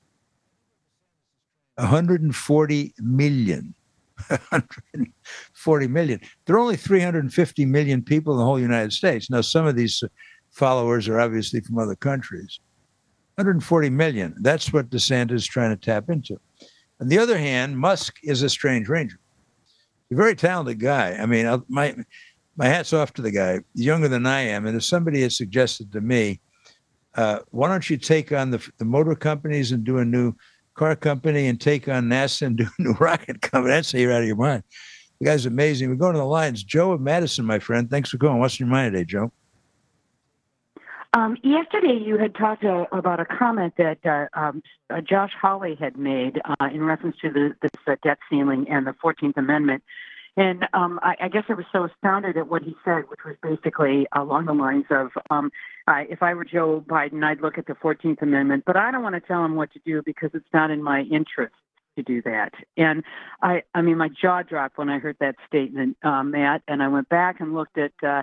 one hundred forty million. one hundred forty million. There are only three hundred fifty million people in the whole United States. Now, some of these followers are obviously from other countries. one hundred forty million. That's what DeSantis is trying to tap into. On the other hand, Musk is a strange ranger. He's a very talented guy. I mean, my my hat's off to the guy. He's younger than I am. And if somebody had suggested to me, uh, why don't you take on the, the motor companies and do a new car company and take on NASA and do a new rocket company, I'd say you're out of your mind. The guy's amazing. We're going to the lines. Joe of Madison, my friend. Thanks for calling. What's in your mind today, Joe? Um, yesterday, you had talked uh, about a comment that uh, um, uh, Josh Hawley had made uh, in reference to the, this uh, debt ceiling and the fourteenth Amendment. And um, I, I guess I was so astounded at what he said, which was basically along the lines of, um, I, if I were Joe Biden, I'd look at the fourteenth Amendment, but I don't want to tell him what to do because it's not in my interest to do that. And I, I mean, my jaw dropped when I heard that statement, uh, Matt, and I went back and looked at uh,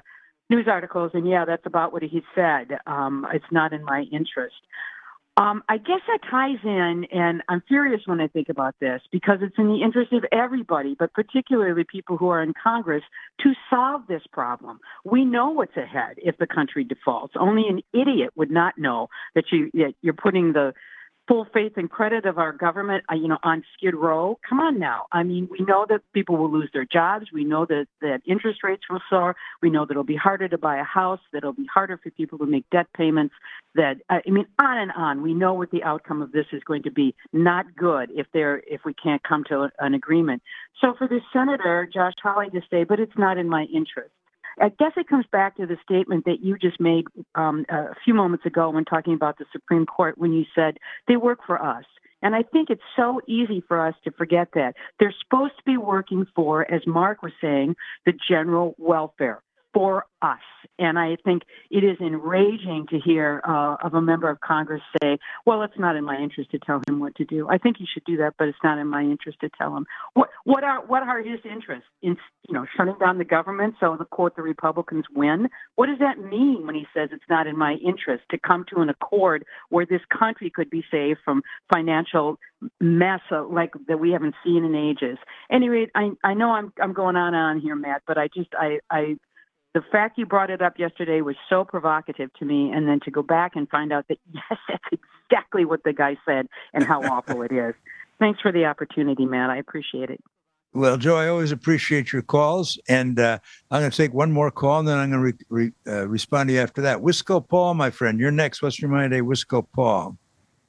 news articles, and yeah, that's about what he said. Um, it's not in my interest. Um, I guess that ties in, and I'm furious when I think about this, because it's in the interest of everybody, but particularly people who are in Congress, to solve this problem. We know what's ahead if the country defaults. Only an idiot would not know that, you, that you're putting the full faith and credit of our government, uh, you know, on Skid Row. Come on now. I mean, we know that people will lose their jobs. We know that, that interest rates will soar. We know that it'll be harder to buy a house, that it'll be harder for people to make debt payments, that, uh, I mean, on and on. We know what the outcome of this is going to be. Not good if they're, if we can't come to a, an agreement. So for this Senator, Josh Hawley, to say, but it's not in my interest. I guess it comes back to the statement that you just made um, a few moments ago when talking about the Supreme Court, when you said they work for us. And I think it's so easy for us to forget that. They're supposed to be working for, as Mark was saying, the general welfare, for us. And I think it is enraging to hear uh, of a member of Congress say, well, it's not in my interest to tell him what to do. I think he should do that, but it's not in my interest to tell him. What what are what are his interests? In, you know, shutting down the government so the quote the Republicans win? What does that mean when he says it's not in my interest to come to an accord where this country could be saved from financial mess uh, like that we haven't seen in ages? Anyway, I I know I'm I'm going on and on here, Matt, but I just I I the fact you brought it up yesterday was so provocative to me, and then to go back and find out that, yes, that's exactly what the guy said and how awful it is. Thanks for the opportunity, Matt. I appreciate it. Well, Joe, I always appreciate your calls, and uh, I'm going to take one more call, and then I'm going to re- re- uh, respond to you after that. Wisco Paul, my friend, you're next. What's your mind today, Wisco Paul?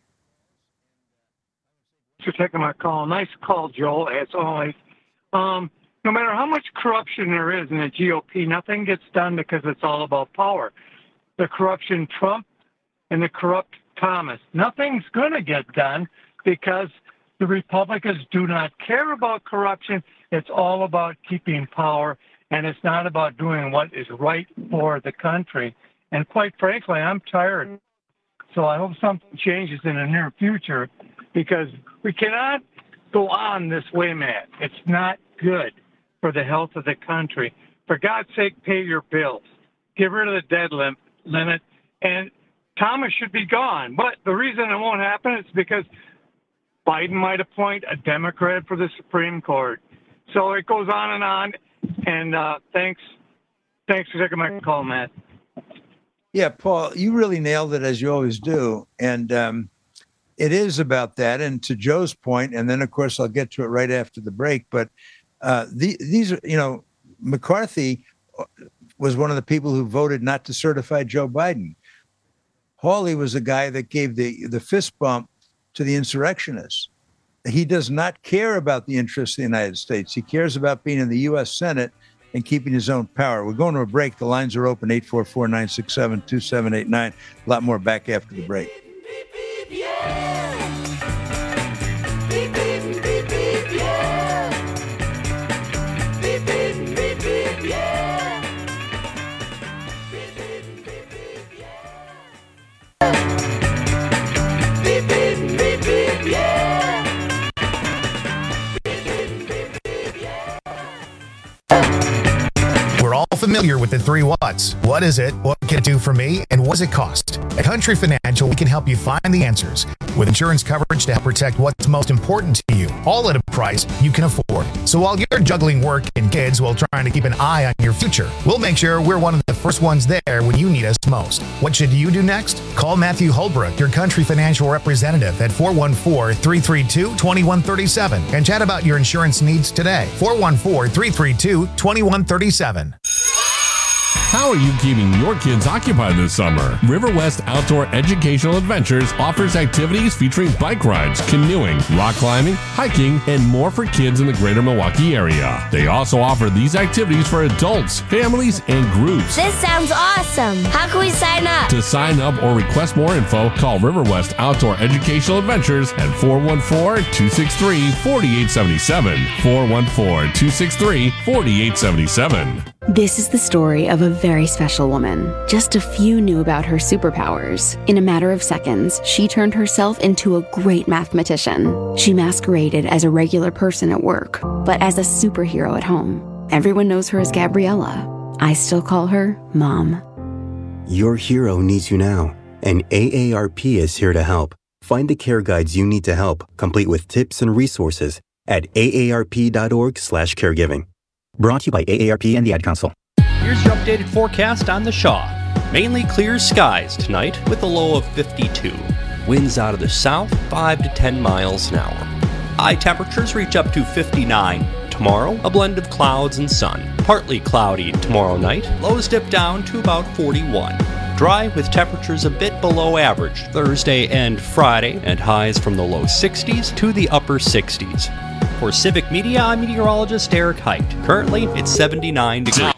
Thanks for taking my call. Nice call, Joel, as always. Um, No matter how much corruption there is in the G O P, nothing gets done because it's all about power. The corruption Trump and the corrupt Thomas. Nothing's going to get done because the Republicans do not care about corruption. It's all about keeping power, and it's not about doing what is right for the country. And quite frankly, I'm tired. So I hope something changes in the near future, because we cannot go on this way, Matt. It's not good for the health of the country. For God's sake, pay your bills. Get rid of the debt lim- limit. And Thomas should be gone. But the reason it won't happen is because Biden might appoint a Democrat for the Supreme Court. So it goes on and on. And uh, thanks, thanks for taking my call, Matt. Yeah, Paul, you really nailed it, as you always do. And um, it is about that. And to Joe's point, and then, of course, I'll get to it right after the break, but Uh, the, these are, you know, McCarthy was one of the people who voted not to certify Joe Biden. Hawley was the guy that gave the, the fist bump to the insurrectionists. He does not care about the interests of the United States. He cares about being in the U S Senate and keeping his own power. We're going to a break. The lines are open, eight four four, nine six seven, two seven eight nine. A lot more back after the break. We're all familiar with the three whats. What is it? What can it do for me? And what does it cost? At Country Financial, we can help you find the answers with insurance coverage to help protect what's most important to you, all at a price you can afford. So while you're juggling work and kids while trying to keep an eye on your future, we'll make sure we're one of the first ones there when you need us most. What should you do next? Call Matthew Holbrook, your Country Financial representative, at four one four, three three two, two one three seven and chat about your insurance needs today. four one four, three three two, two one three seven. How are you keeping your kids occupied this summer? River West Outdoor Educational Adventures offers activities featuring bike rides, canoeing, rock climbing, hiking, and more for kids in the greater Milwaukee area. They also offer these activities for adults, families, and groups. This sounds awesome. How can we sign up? To sign up or request more info, call River West Outdoor Educational Adventures at four one four, two six three, four eight seven seven. four one four, two six three, four eight seven seven. This is the story of a very special woman. Just a few knew about her superpowers. In a matter of seconds, she turned herself into a great mathematician. She masqueraded as a regular person at work, but as a superhero at home. Everyone knows her as Gabriella. I still call her Mom. Your hero needs you now, and A A R P is here to help. Find the care guides you need to help, complete with tips and resources at A A R P dot org slash caregiving. Brought to you by A A R P and the Ad Council. Here's your updated forecast on the Shaw. Mainly clear skies tonight with a low of fifty-two. Winds out of the south, five to ten miles an hour. High temperatures reach up to fifty-nine. Tomorrow, a blend of clouds and sun. Partly cloudy tomorrow night. Lows dip down to about forty-one. Dry with temperatures a bit below average Thursday and Friday, and highs from the low sixties to the upper sixties. For Civic Media, I'm meteorologist Eric Height. Currently, it's seventy-nine degrees.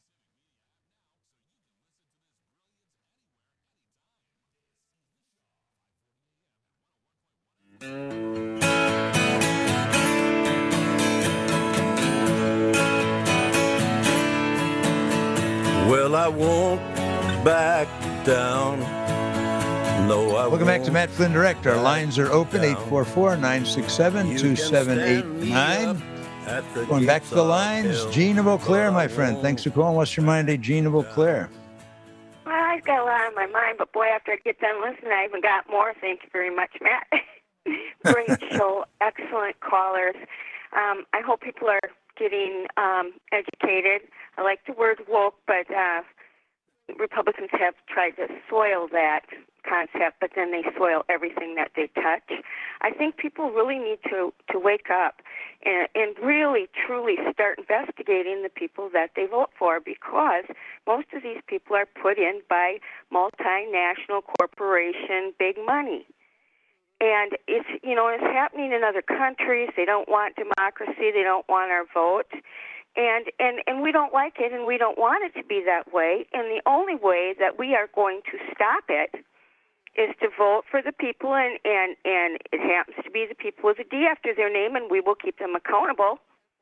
Well, I won't back down. No, I Welcome back to Matt Flynn Direct. Our lines are open, eight four four, nine six seven, two seven eight nine. Going back to the lines, Gene of Eau Claire, my friend. Thanks for calling. What's your mind, Gene of Eau Claire? Well, I've got a lot on my mind, but boy, after I get done listening, I even got more. Thank you very much, Matt. Great show. Excellent callers. Um, I hope people are getting um, educated. I like the word woke, but uh, Republicans have tried to soil that concept, but then they soil everything that they touch. I think people really need to, to wake up and, and really, truly start investigating the people that they vote for, because most of these people are put in by multinational corporation, big money. And it's, you know, it's happening in other countries. They don't want democracy. They don't want our vote. And, and, and we don't like it, and we don't want it to be that way. And the only way that we are going to stop it is to vote for the people, and, and, and it happens to be the people with a D after their name, and we will keep them accountable,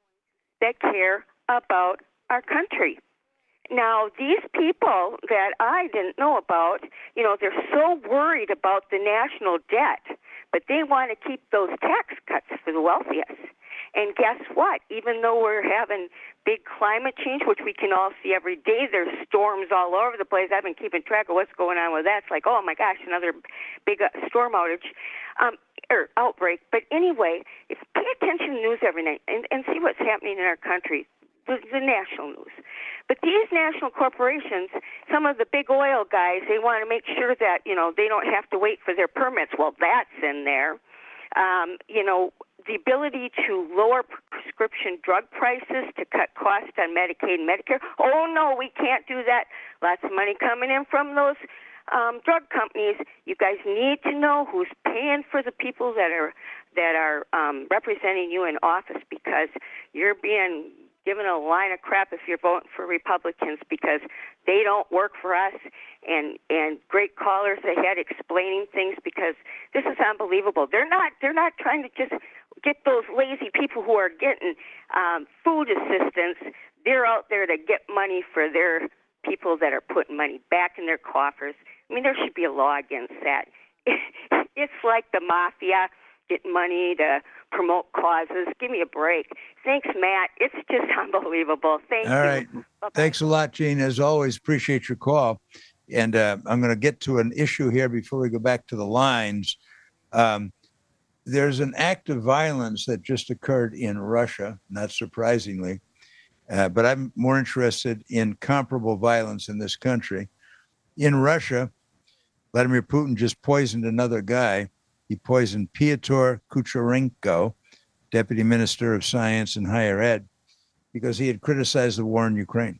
that care about our country. Now, these people that I didn't know about, you know, they're so worried about the national debt, but they want to keep those tax cuts for the wealthiest. And guess what? Even though we're having big climate change, which we can all see every day, there's storms all over the place. I've been keeping track of what's going on with that. It's like, oh, my gosh, another big uh, storm outage um, or outbreak. But anyway, if pay attention to the news every night and, and see what's happening in our country, the, the national news. But these national corporations, some of the big oil guys, they want to make sure that, you know, they don't have to wait for their permits. Well, that's in there. Um, you know, the ability to lower prescription drug prices to cut costs on Medicaid and Medicare. Oh, no, we can't do that. Lots of money coming in from those um, drug companies. You guys need to know who's paying for the people that are that are um, representing you in office, because you're being given a line of crap if you're voting for Republicans, because they don't work for us. And and great callers ahead explaining things, because this is unbelievable. They're not they're not trying to just get those lazy people who are getting um, food assistance. They're out there to get money for their people that are putting money back in their coffers. I mean, there should be a law against that. It's like the mafia getting money to promote causes. Give me a break. Thanks, Matt. It's just unbelievable. Thank All you. All right. Bye-bye. Thanks a lot, Gene. As always, appreciate your call. And uh, I'm going to get to an issue here before we go back to the lines. Um, there's an act of violence that just occurred in Russia, not surprisingly, uh, but I'm more interested in comparable violence in this country. In Russia, Vladimir Putin just poisoned another guy. He poisoned Pyotr Kucherenko, Deputy Minister of Science and Higher Ed, because he had criticized the war in Ukraine.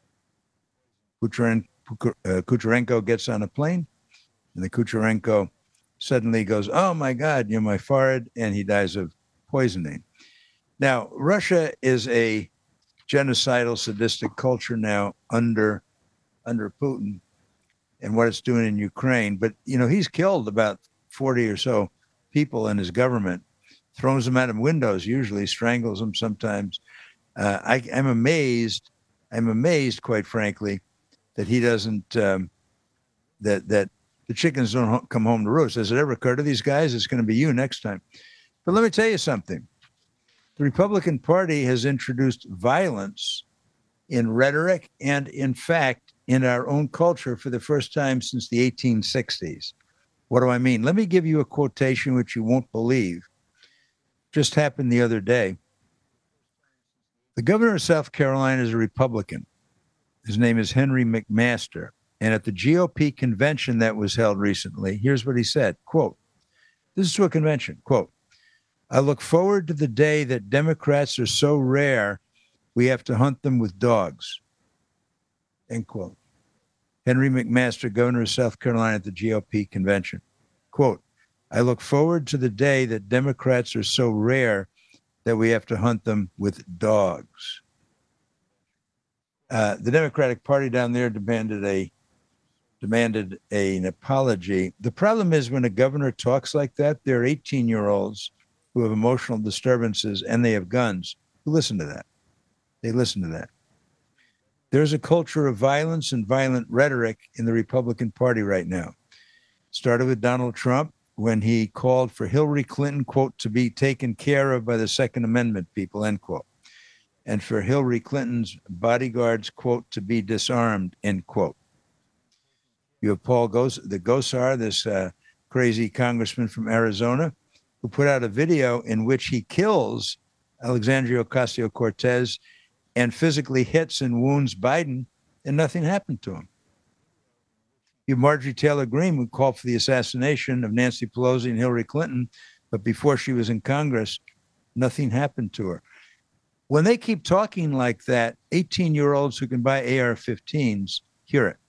Kucherenko, uh, Kucherenko gets on a plane, and the Kucherenko suddenly goes, oh, my God, you're my forehead, and he dies of poisoning. Now, Russia is a genocidal, sadistic culture now under under Putin and what it's doing in Ukraine. But, you know, he's killed about forty or so people in his government, throws them out of windows, usually strangles them sometimes. Uh, I, I'm amazed, I'm amazed, quite frankly, that he doesn't, um, that that the chickens don't ho- come home to roost. Does it ever occur to these guys? It's going to be you next time. But let me tell you something. The Republican Party has introduced violence in rhetoric and, in fact, in our own culture for the first time since the eighteen sixties. What do I mean? Let me give you a quotation which you won't believe. Just happened the other day. The governor of South Carolina is a Republican. His name is Henry McMaster. And at the G O P convention that was held recently, here's what he said, quote, this is to a convention, quote, I look forward to the day that Democrats are so rare we have to hunt them with dogs, end quote. Henry McMaster, governor of South Carolina at the G O P convention. Quote, I look forward to the day that Democrats are so rare that we have to hunt them with dogs. Uh, the Democratic Party down there demanded a demanded a, an apology. The problem is when a governor talks like that, there are eighteen-year-olds who have emotional disturbances and they have guns who listen to that. They listen to that. There's a culture of violence and violent rhetoric in the Republican Party right now. It started with Donald Trump when he called for Hillary Clinton, quote, to be taken care of by the Second Amendment people, end quote. And for Hillary Clinton's bodyguards, quote, to be disarmed, end quote. You have Paul Gos- the Gosar, this uh, crazy congressman from Arizona, who put out a video in which he kills Alexandria Ocasio-Cortez and physically hits and wounds Biden, and nothing happened to him. You have Marjorie Taylor Greene, who called for the assassination of Nancy Pelosi and Hillary Clinton, but before she was in Congress, nothing happened to her. When they keep talking like that, eighteen-year-olds who can buy A R fifteens hear it.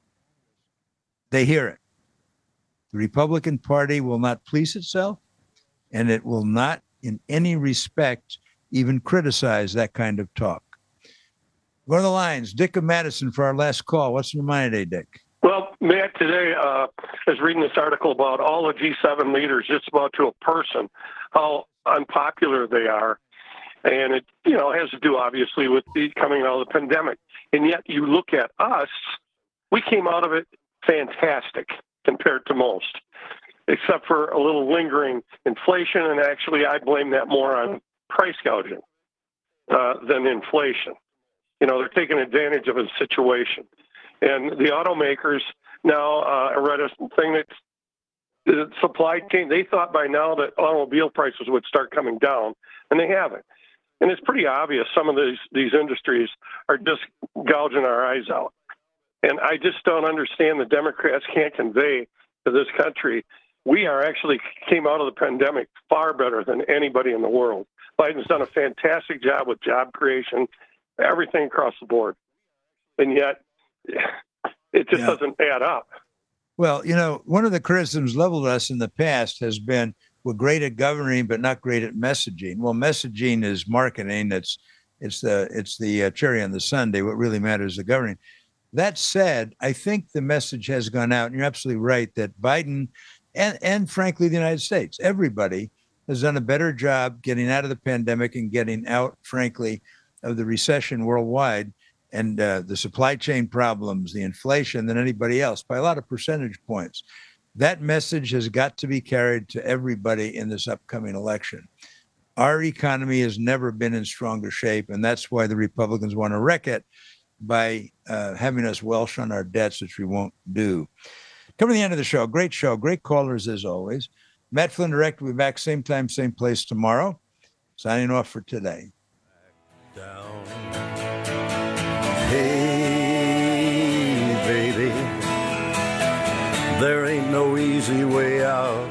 They hear it. The Republican Party will not police itself, and it will not, in any respect, even criticize that kind of talk. Go to the lines. Dick of Madison for our last call. What's in your mind today, Dick? Well, Matt, today uh, I was reading this article about all the G seven leaders, just about to a person, how unpopular they are. And it, you know, has to do, obviously, with the coming out of the pandemic. And yet you look at us, we came out of it fantastic compared to most, except for a little lingering inflation. And actually, I blame that more on price gouging uh, than inflation. You know, they're taking advantage of a situation. And the automakers now, uh, I read a thing that the supply chain, they thought by now that automobile prices would start coming down, and they haven't. And it's pretty obvious some of these, these industries are just gouging our eyes out. And I just don't understand the Democrats can't convey to this country, we are actually came out of the pandemic far better than anybody in the world. Biden's done a fantastic job with job creation, everything across the board. And yet, it just yeah. doesn't add up. Well, you know, one of the criticisms leveled at us in the past has been we're great at governing, but not great at messaging. Well, messaging is marketing. It's it's the it's the uh, cherry on the sundae. What really matters is the governing. That said, I think the message has gone out, and you're absolutely right that Biden and, and frankly, the United States, everybody has done a better job getting out of the pandemic and getting out, frankly, of the recession worldwide and uh, the supply chain problems, the inflation than anybody else by a lot of percentage points. That message has got to be carried to everybody in this upcoming election. Our economy has never been in stronger shape, and that's why the Republicans want to wreck it by uh, having us welsh on our debts, which we won't do. Coming to the end of the show, great show, great callers as always. Matt Flynn Direct will be back same time, same place tomorrow. Signing off for today. Down. Hey, baby, there ain't no easy way out.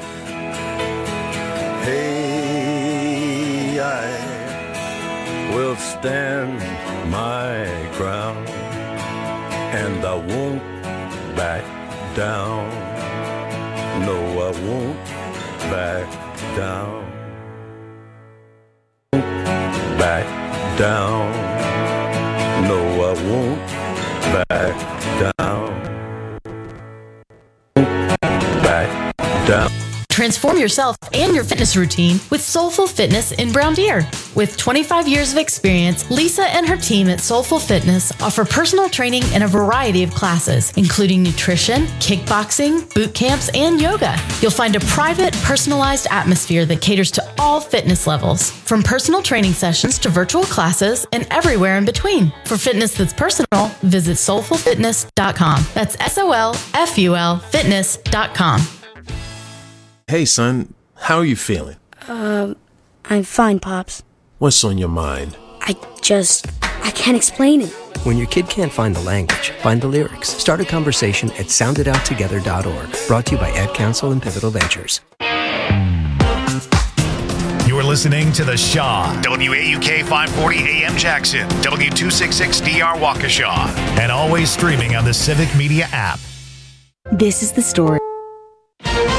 Hey, I will stand my ground, and I won't back down. No, I won't back down. Back down. No, I won't back down. Back down. Transform yourself and your fitness routine with Soulful Fitness in Brown Deer. With twenty-five years of experience, Lisa and her team at Soulful Fitness offer personal training in a variety of classes, including nutrition, kickboxing, boot camps, and yoga. You'll find a private, personalized atmosphere that caters to all fitness levels, from personal training sessions to virtual classes and everywhere in between. For fitness that's personal, visit soulful fitness dot com. That's S O L F U L fitness dot com. Hey, son, how are you feeling? Um, I'm fine, Pops. What's on your mind? I just, I can't explain it. When your kid can't find the language, find the lyrics. Start a conversation at sound it out together dot org. Brought to you by Ad Council and Pivotal Ventures. You're listening to The Shaw, W A U K five forty A M Jackson, W two sixty-six D R Waukesha, and always streaming on the Civic Media app. This is the story